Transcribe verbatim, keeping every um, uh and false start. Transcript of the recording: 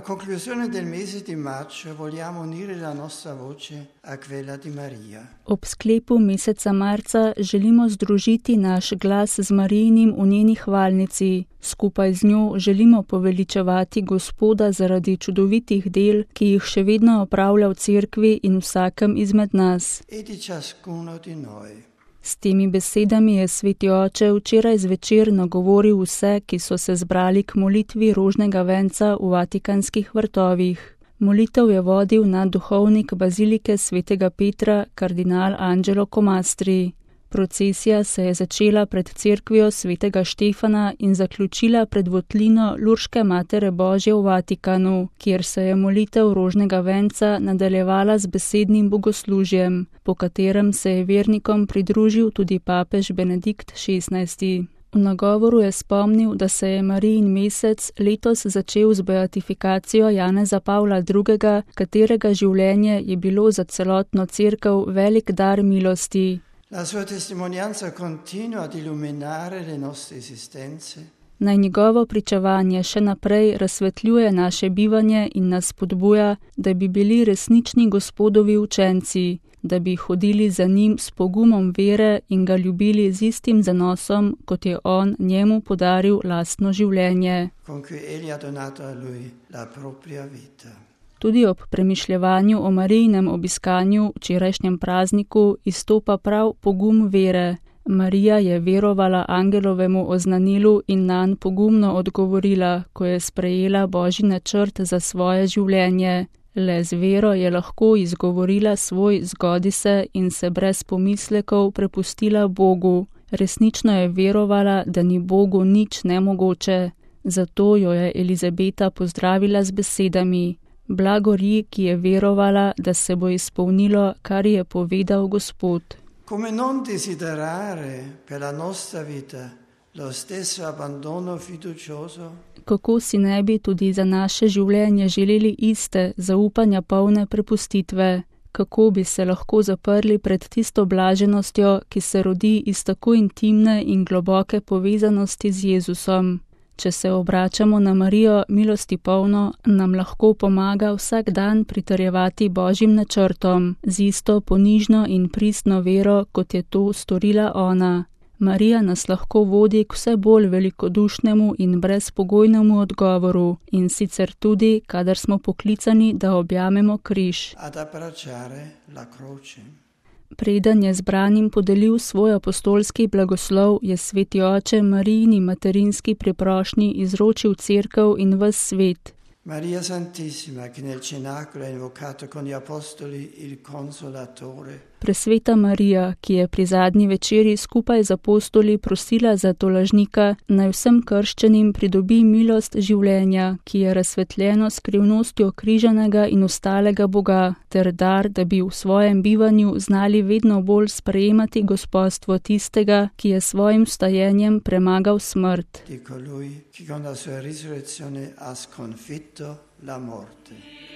conclusione del mese di maggio vogliamo unire la nostra voce a quella di Maria. Ob sklepu meseca marca želimo združiti naš glas z Marijinim v njeni hvalnici. Skupaj z njo želimo poveličevati Gospoda zaradi čudovitih del, ki jih še vedno opravlja v cerkvi in vsakem izmed nas. E di ciascuno di noi. S temi besedami je sveti oče včeraj zvečer nagovoril vse, ki so se zbrali k molitvi rožnega venca v Vatikanskih vrtovih. Molitev je vodil nadduhovnik bazilike svetega Petra, kardinal Angelo Comastri. Procesija se je začela pred cerkvijo svetega Štefana in zaključila pred votlino Lurške Matere Božje v Vatikanu, kjer se je molitev rožnega venca nadaljevala z besednim bogoslužjem, po katerem se je vernikom pridružil tudi papež Benedikt šestnajsti. V nagovoru je spomnil, da se je Marijin mesec letos začel z beatifikacijo Janeza Pavla drugega, katerega življenje je bilo za celotno cerkev velik dar milosti. La sua testimonianza continua ad illuminare le nostre esistenze. Naj njegovo pričevanje še naprej razsvetljuje naše bivanje in nas spodbuja, da bi bili resnični Gospodovi učenci, da bi hodili za njim s pogumom vere in ga ljubili z istim zanosom, kot je on njemu podaril lastno življenje. Con cui egli ha donato a lui la propria vita. Tudi ob premišljevanju o Marijinem obiskanju včerajšnjem prazniku izstopa prav pogum vere. Marija je verovala angelovemu oznanilu in nanj pogumno odgovorila, ko je sprejela Božji načrt za svoje življenje. Le z vero je lahko izgovorila svoj zgodi se in se brez pomislekov prepustila Bogu. Resnično je verovala, da ni Bogu nič nemogoče. Zato jo je Elizabeta pozdravila z besedami: Blagori, ki je verovala, da se bo izpolnilo, kar je povedal Gospod. Come non desiderare per la nostra vita lo stesso abbandono fiducioso? Kako si ne bi tudi za naše življenje želeli iste, zaupanja polne prepustitve? Kako bi se lahko zaprli pred tisto blaženostjo, ki se rodi iz tako intimne in globoke povezanosti z Jezusom? Če se obračamo na Marijo milosti polno, nam lahko pomaga vsak dan pritrjevati Božjim načrtom, z isto ponižno in pristno vero, kot je to storila ona. Marija nas lahko vodi k vse bolj velikodušnemu in brezpogojnemu odgovoru, in sicer tudi, kadar smo poklicani, da objamemo križ. Ad abbracciare la croce. Preden je zbranim podelil svoj apostolski blagoslov, je sveti oče Marijini materinski priprošnji izročil cerkev in ves svet. Maria Santissima, che nel cenacolo ha invocato con gli apostoli il Consolatore. Presveta Marija, ki je pri zadnji večeri skupaj z apostoli prosila za tolažnika, naj vsem krščanim pridobi milost življenja, ki je razsvetljeno s skrivnostjo križanega in ostalega Boga, ter dar, da bi v svojem bivanju znali vedno bolj sprejemati gospodstvo tistega, ki je svojim vstajenjem premagal smrt. Di colui che con la sua risurrezione ha sconfitto la morte.